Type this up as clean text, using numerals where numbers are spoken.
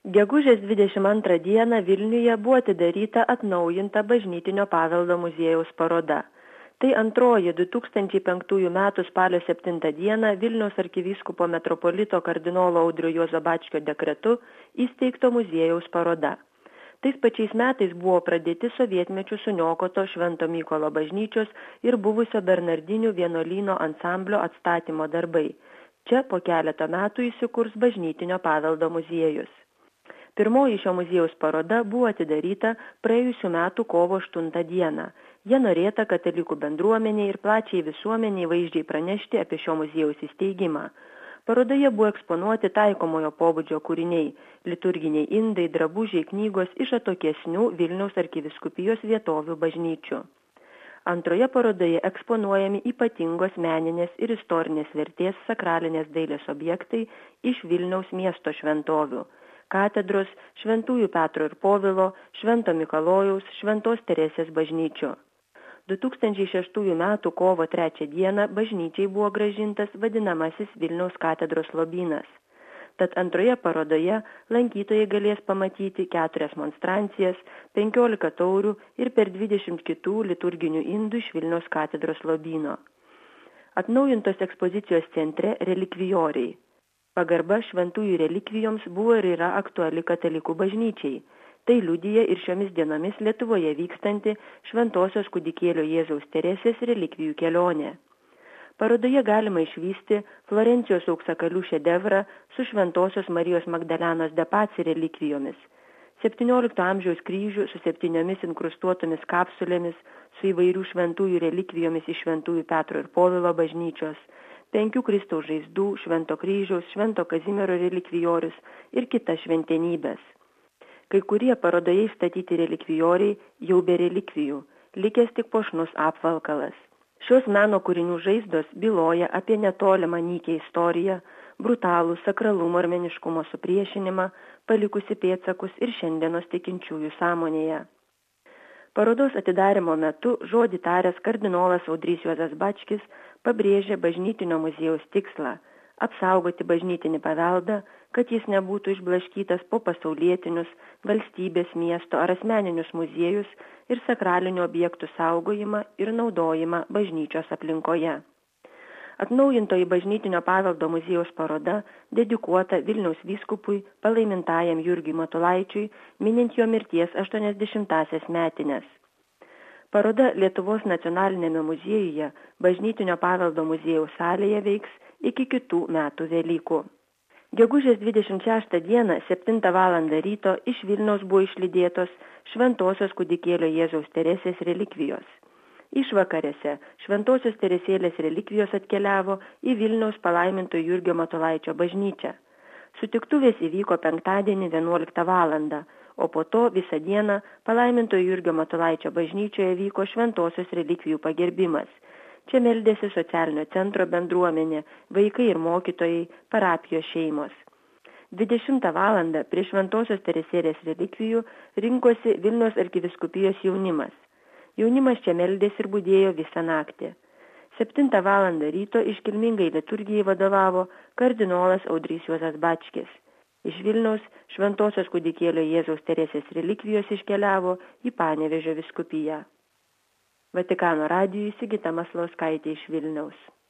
Gegužės 22 dieną Vilniuje buvo atidaryta atnaujinta bažnytinio paveldo muziejaus paroda. Tai antroji 2005 m. spalio 7 dieną Vilniaus arkivyskupo metropolito kardinolo Audrio Juozo Bačkio dekretu įsteigto muziejaus paroda. Tais pačiais metais buvo pradėti sovietmečių suniokoto Švento Mykolo bažnyčios ir buvusio Bernardinių vienuolyno ansamblio atstatymo darbai. Čia po keletą metų įsikurs bažnytinio paveldo muziejus. Pirmoji šio muziejaus paroda buvo atidaryta praėjusių metų kovo 8 dieną. Jie norėta katalikų bendruomeniai ir plačiai visuomeniai vaizdžiai pranešti apie šio muziejaus įsteigimą. Parodoje buvo eksponuoti taikomojo pobūdžio kūriniai, liturginiai indai, drabužiai, knygos iš atokesnių Vilniaus arkivyskupijos vietovių bažnyčių. Antroje parodoje eksponuojami ypatingos meninės ir istorinės vertės sakralinės dailės objektai iš Vilniaus miesto šventovių. Katedros, Šventųjų Petro ir Povilo, Švento Mikalojaus, Šventos Teresės bažnyčių. 2006 m. kovo 3 dieną bažnyčiai buvo grąžintas vadinamasis Vilniaus katedros lobynas. Tad antroje parodoje lankytojai galės pamatyti 4 monstrancijas, 15 taurių ir per 20 kitų liturginių indų iš Vilniaus katedros lobyno. Atnaujintos ekspozicijos centre relikvijoriai. Pagarba šventųjų relikvijoms buvo ir yra aktuali katalikų bažnyčiai. Tai liudija ir šiomis dienomis Lietuvoje vykstanti Šventosios kūdikėlio Jėzaus Teresės relikvijų kelionė. Parodoje galima išvysti Florencijos auksakalių šedevrą su Šventosios Marijos Magdalenos de Pazzi relikvijomis, 17 amžiaus kryžių su 7 inkrustuotomis kapsulėmis, su įvairių šventųjų relikvijomis iš Šventųjų Petro ir Povilo bažnyčios, 5 Kristaus žaizdų, Švento kryžiaus, Švento Kazimiero relikvijorius ir kitas šventenybės. Kai kurie parodoje įstatyti relikvijoriai jau be relikvijų, likęs tik puošnus apvalkalas. Šios meno kūrinių žaizdos byloja apie netolimą nykią istoriją, brutalų sakralumo ir meniškumo supriešinimą, palikusi pėdsakus ir šiandienos tikinčiųjų sąmonėje. Parodos atidarymo metu žodį taręs kardinolas Audrys Juozas Bačkis pabrėžė bažnytinio muziejaus tikslą – apsaugoti bažnytinį paveldą, kad jis nebūtų išblaškytas po pasaulietinius, valstybės, miesto ar asmeninius muziejus ir sakralinių objektų saugojimą ir naudojimą bažnyčios aplinkoje. Atnaujintoji bažnytinio paveldo muziejaus paroda dedikuota Vilniaus vyskupui palaimintajam Jurgiui Matulaičiui, minint jo mirties 80-asias metines. Paroda Lietuvos nacionalinėme muziejuje bažnytinio paveldo muziejaus salėje veiks iki kitų metų Velykų. Gegužės 26 dieną 7 val. Ryto iš Vilniaus buvo išlydėtos Šventosios kūdikėlio Jėzaus Teresės relikvijos. Išvakarėse Šventosios Teresėlės relikvijos atkeliavo į Vilniaus palaiminto Jurgio Matulaičio bažnyčią. Sutiktuvės įvyko penktadienį 11 val., o po to visą dieną palaiminto Jurgio Matulaičio bažnyčioje vyko Šventosios relikvijų pagerbimas. Čia meldėsi socialinio centro bendruomenė, vaikai ir mokytojai, parapijos šeimos. 20 val. Prie Šventosios Teresėlės relikvijų rinkosi Vilniaus arkivyskupijos jaunimas. Jaunimas čia meldėsi ir budėjo visą naktį. 7 val. Ryto iškilmingai liturgijai vadovavo kardinolas Audrys Juozas Bačkis. Iš Vilniaus Šventosios kūdikėlio Jėzaus Teresės relikvijos iškeliavo į Panevėžio vyskupiją. Vatikano radijui Sigita Maslauskaitė iš Vilniaus.